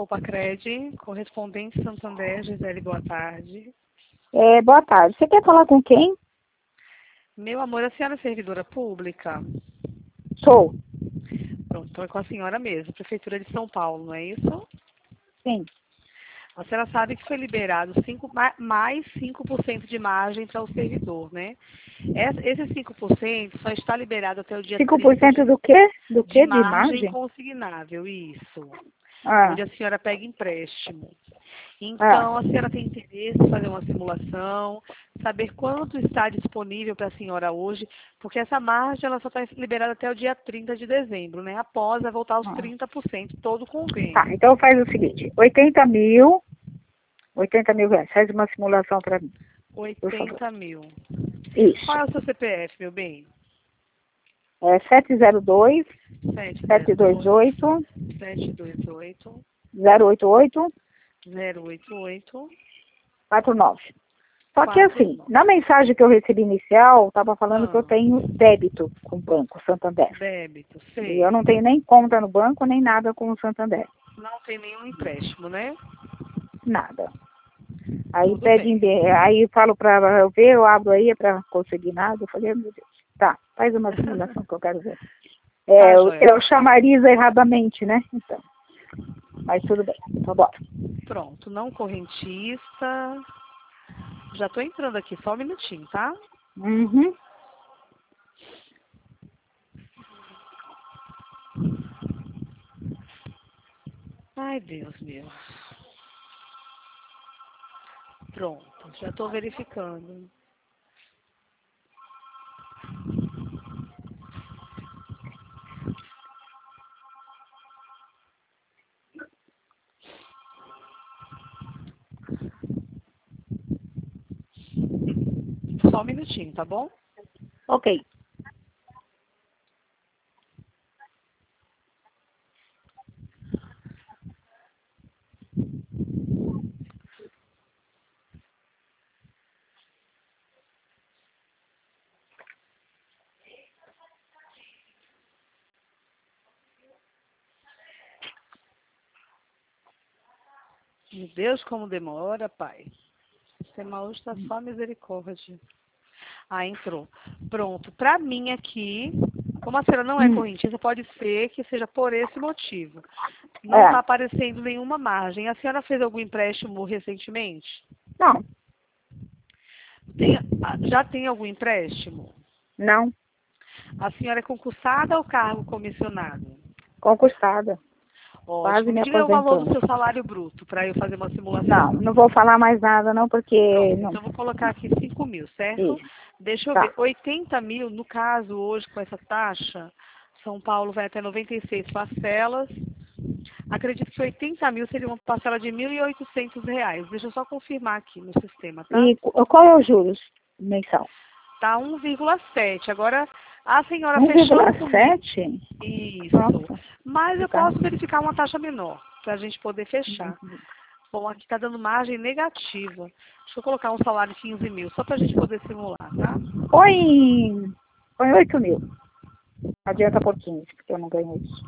Poupa-Cred, correspondente Santander, Gisele, boa tarde. Boa tarde. Você quer falar com quem? Meu amor, a senhora é servidora pública? Sou. Pronto, então é com a senhora mesmo, Prefeitura de São Paulo, não é isso? Sim. A senhora sabe que foi liberado mais 5% de margem para o servidor, né? Esse 5% só está liberado até o dia 5% do quê? Do de quê? De margem margem? consignável, isso. Ah, Onde a senhora pega empréstimo. ah. Então, a senhora tem interesse em fazer uma simulação, saber quanto está disponível para a senhora hoje, porque essa margem ela só está liberada até o dia 30 de dezembro, né? Após vai voltar aos 30%, todo o convênio. Tá, então faz o seguinte, 80 mil reais, faz uma simulação para mim, por favor. 80 mil. Isso, Qual é o seu CPF, meu bem? 702 702 728 728 088 088 49. Só que assim, 49. na mensagem que eu recebi inicial, estava falando que eu Ah, tenho débito com o Banco Santander. débito, E eu sei. não tenho nem conta no banco, nem nada com o Santander. Não tem nenhum empréstimo, né? Nada. Aí Tudo pede, bem. aí falo para eu ver, eu abro aí para conseguir nada. Eu falei, meu Deus, tá, faz uma simulação que eu quero ver. Tá, Eu, joia. eu chamarizo erradamente, né? Então, mas tudo bem, então bora. Pronto, não correntista. Já tô entrando aqui, só um minutinho, tá? Uhum. Ai, Deus meu. Pronto, já tô verificando. Só um minutinho, tá bom? Ok. Meu Deus, como demora, pai. Sistema hoje está só misericórdia. Ah, entrou. Pronto. Para mim aqui, como a senhora não é correntista, pode ser que seja por esse motivo. Não está aparecendo nenhuma margem. A senhora fez algum empréstimo recentemente? Não, Já tem algum empréstimo? não, A senhora é concursada ou cargo comissionado? concursada, quase Ótimo. me Me diga o valor do aposentando. seu salário bruto para eu fazer uma Não, simulação. não vou falar mais nada não, porque Pronto, não. então eu vou colocar aqui 5 mil, certo? Isso, Deixa eu ver. tá. 80 mil, no caso, hoje, com essa taxa, São Paulo vai até 96 parcelas. Acredito que 80 mil seria uma parcela de R$ 1.800. Deixa eu só confirmar aqui no sistema, tá? E qual é o juros mensal? Tá 1,7. Agora, a senhora fechando comigo. 1,7? Isso. Nossa, Mas eu tá. posso verificar uma taxa menor, para a gente poder fechar. Bom, aqui está dando margem negativa. Deixa eu colocar um salário de 15 mil, só para a gente poder simular, tá? Põe 8 mil. Adianta por 15, porque eu não ganho isso.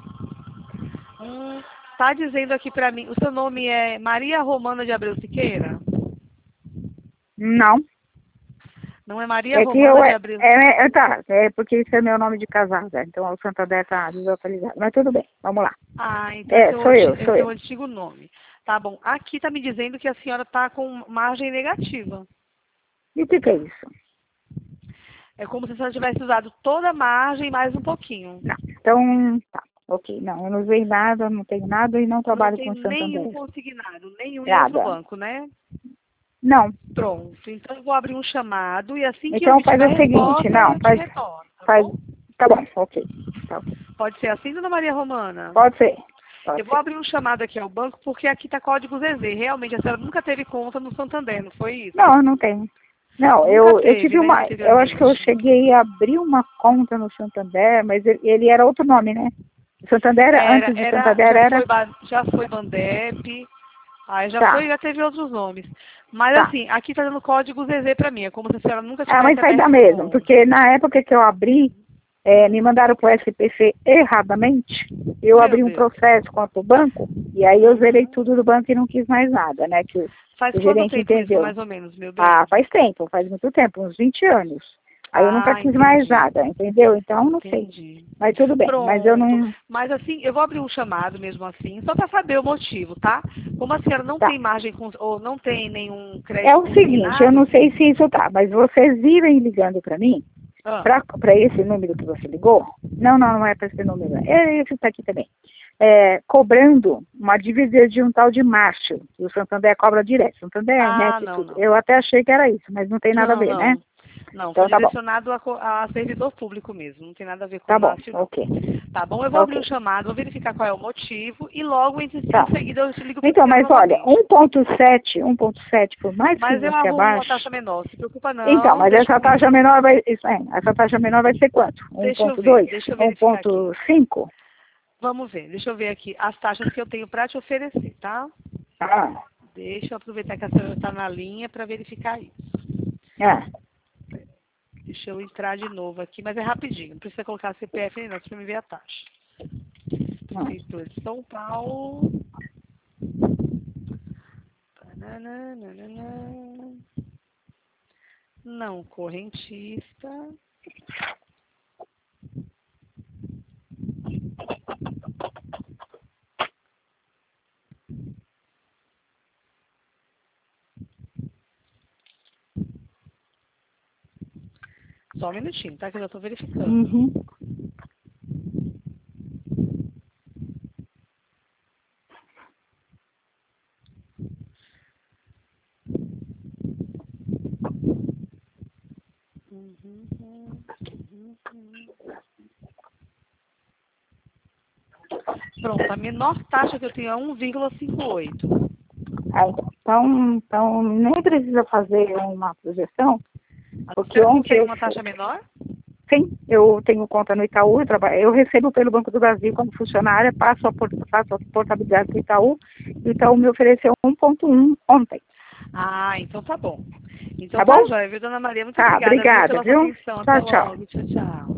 Tá dizendo aqui para mim, o seu nome é Maria Romana de Abreu Siqueira? Não. Não é Maria É que eu Romana de Abreu? tá, é porque esse é meu nome de casada, então o Santander tá desatualizado. Mas tudo bem, vamos lá. Ah, então é Sou eu, sou seu eu. antigo nome. Tá bom. Aqui tá me dizendo que a senhora tá com margem negativa. E o que é isso? É como se a senhora tivesse usado toda a margem mais um pouquinho. Não, então, tá, ok. Não, eu não usei nada, não tenho nada e não Não trabalho tem com o nenhum Santander. consignado, nenhum em outro Nada. banco, né? Não. Pronto. Então eu vou abrir um chamado e assim que eu Então faz tiver o seguinte, resposta, não, eu te retorno, tá faz, bom? tá bom, ok. Tá, ok. Pode ser assim, dona Maria Romana? Pode ser, Eu pode vou ser. abrir um chamado aqui ao banco porque aqui está código ZZ. Realmente, a senhora nunca teve conta no Santander, não foi isso? Não, não tenho. Não, Nunca eu teve, tive né, eu acho que eu anteriormente. cheguei a abrir uma conta no Santander, mas ele era outro nome, né? O Santander, antes de Santander era, Já foi Bandep, aí tá, já teve outros nomes. Mas tá. assim, aqui está dando código ZZ para mim, é como se a senhora nunca Ah, mas tivesse vai dar aberto mesmo, conta. porque na época que eu abri, me mandaram para o SPC erradamente. Eu Meu abri um Deus. processo contra o banco e aí eu zerei tudo do banco e não quis mais nada, né? Que Faz o quanto gerente tempo isso, entendeu. mais ou menos, meu bem? Ah, faz tempo, faz muito tempo, uns 20 anos. Aí eu nunca quis mais Entendi. nada, entendeu? Então, não sei. Entendi. Mas tudo bem, mas eu Pronto. não... Mas assim, eu vou abrir um chamado mesmo assim, só para saber o motivo, tá? Como a senhora não Tá. tem margem ou não tem nenhum É crédito o seguinte, eu consignado. não sei se isso tá, mas vocês virem ligando para mim, Ah, para esse número que você ligou, não é para esse número, é esse está aqui também, cobrando uma dívida de um tal de Márcio, que o Santander cobra direto, Santander, net e não, tudo. não. Eu até achei que era isso, mas não tem nada a ver, né? Não, Então foi tá bom, direcionado a servidor público mesmo, não tem nada a ver com tá o bom, Márcio, não. ok, Tá bom? Eu vou abrir um ok, chamado, vou verificar qual é o motivo e logo em tá. seguida eu te ligo para a Então, senhora mas olha, novamente. 1.7, por mais que Mas eu você arrumo uma abaixe, taxa menor, se preocupa então, não, mas deixa essa taxa comigo. menor vai, essa taxa menor vai ser quanto? Deixa eu 1.2? verificar aqui. 1.5? Vamos ver, deixa eu ver aqui as taxas que eu tenho para te oferecer, tá? Ah, Deixa eu aproveitar que a senhora está na linha para verificar isso. ah. Deixa eu entrar de novo aqui, mas é rapidinho, não precisa colocar CPF nem nada, para me ver a taxa. Prefeitura de São Paulo. Tananana. Não, correntista. Só um minutinho, tá? Que eu já estou verificando. Uhum. Pronto, a menor taxa que eu tenho é 1,58. Ah, então, nem precisa fazer uma projeção, A porque senhora ontem consegue eu, uma taxa menor? sim, eu tenho conta no Itaú, eu recebo pelo Banco do Brasil como funcionária, faço a portabilidade do Itaú, e o Itaú me ofereceu 1.1 ontem, Então tá bom. Então tá tá bom? jóia, viu, dona Maria? Muito Tá, obrigada, viu, obrigada, pela sua viu? atenção. Até Tchau, tchau. logo. Tchau, tchau.